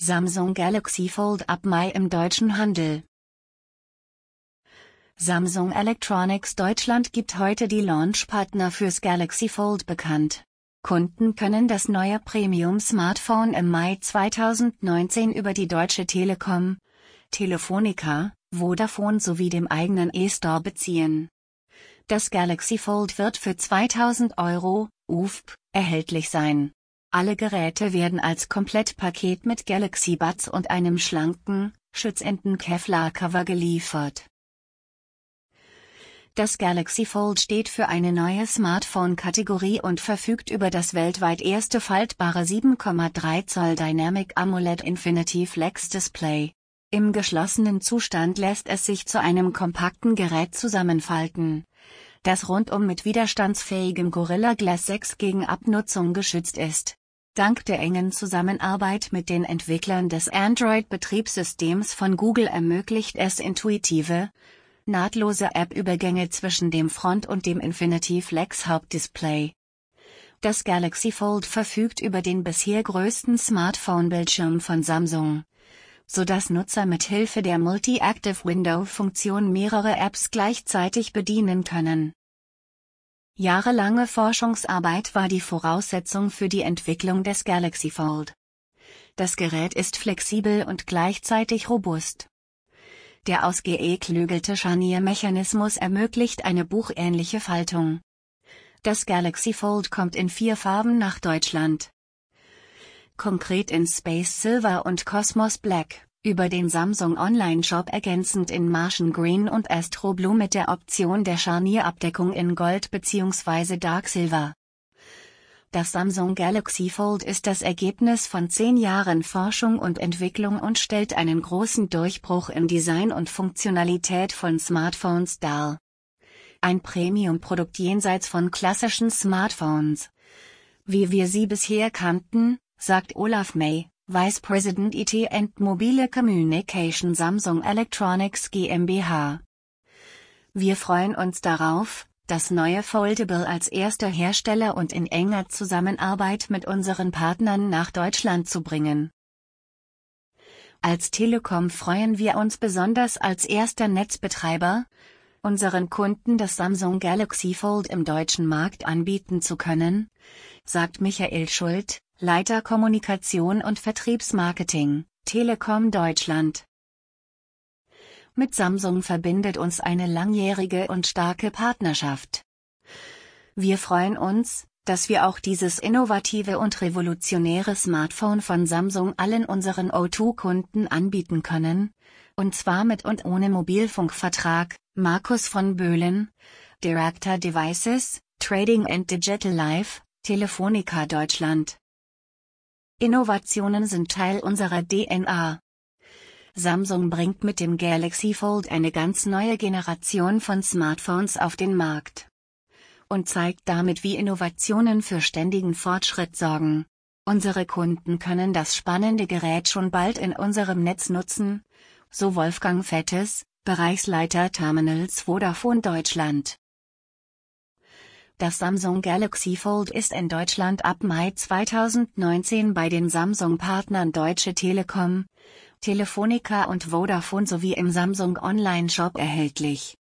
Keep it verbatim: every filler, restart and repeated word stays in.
Samsung Galaxy Fold ab Mai im deutschen Handel. Samsung Electronics Deutschland gibt heute die Launchpartner fürs Galaxy Fold bekannt. Kunden können das neue Premium-Smartphone im Mai zweitausendneunzehn über die Deutsche Telekom, Telefonica, Vodafone sowie dem eigenen e-Store beziehen. Das Galaxy Fold wird für zweitausend Euro, U F P, erhältlich sein. Alle Geräte werden als Komplettpaket mit Galaxy Buds und einem schlanken, schützenden Kevlar-Cover geliefert. Das Galaxy Fold steht für eine neue Smartphone-Kategorie und verfügt über das weltweit erste faltbare sieben Komma drei Zoll Dynamic AMOLED Infinity Flex Display. Im geschlossenen Zustand lässt es sich zu einem kompakten Gerät zusammenfalten, das rundum mit widerstandsfähigem Gorilla Glass sechs gegen Abnutzung geschützt ist. Dank der engen Zusammenarbeit mit den Entwicklern des Android-Betriebssystems von Google ermöglicht es intuitive, nahtlose App-Übergänge zwischen dem Front- und dem Infinity Flex Hauptdisplay. Das Galaxy Fold verfügt über den bisher größten Smartphone-Bildschirm von Samsung, sodass Nutzer mit Hilfe der Multi-Active-Window-Funktion mehrere Apps gleichzeitig bedienen können. Jahrelange Forschungsarbeit war die Voraussetzung für die Entwicklung des Galaxy Fold. Das Gerät ist flexibel und gleichzeitig robust. Der ausgeklügelte Scharniermechanismus ermöglicht eine buchähnliche Faltung. Das Galaxy Fold kommt in vier Farben nach Deutschland. Konkret in Space Silver und Cosmos Black, über den Samsung Online-Shop ergänzend in Martian Green und Astro Blue mit der Option der Scharnierabdeckung in Gold bzw. Dark Silver. Das Samsung Galaxy Fold ist das Ergebnis von zehn Jahren Forschung und Entwicklung und stellt einen großen Durchbruch in Design und Funktionalität von Smartphones dar. Ein Premium-Produkt jenseits von klassischen Smartphones, wie wir sie bisher kannten, sagt Olaf May, Vice President I T and Mobile Communication Samsung Electronics GmbH. Wir freuen uns darauf, das neue Foldable als erster Hersteller und in enger Zusammenarbeit mit unseren Partnern nach Deutschland zu bringen. Als Telekom freuen wir uns besonders als erster Netzbetreiber, unseren Kunden das Samsung Galaxy Fold im deutschen Markt anbieten zu können, sagt Michael Schult, Leiter Kommunikation und Vertriebsmarketing, Telekom Deutschland. Mit Samsung verbindet uns eine langjährige und starke Partnerschaft. Wir freuen uns, dass wir auch dieses innovative und revolutionäre Smartphone von Samsung allen unseren O zwei Kunden anbieten können, und zwar mit und ohne Mobilfunkvertrag. Markus von Böhlen, Director Devices, Trading and Digital Life, Telefonica Deutschland. Innovationen sind Teil unserer D N A. Samsung bringt mit dem Galaxy Fold eine ganz neue Generation von Smartphones auf den Markt und zeigt damit, wie Innovationen für ständigen Fortschritt sorgen. Unsere Kunden können das spannende Gerät schon bald in unserem Netz nutzen, so Wolfgang Vettes, Bereichsleiter Terminals Vodafone Deutschland. Das Samsung Galaxy Fold ist in Deutschland ab Mai zweitausendneunzehn bei den Samsung-Partnern Deutsche Telekom, Telefonica und Vodafone sowie im Samsung Online-Shop erhältlich.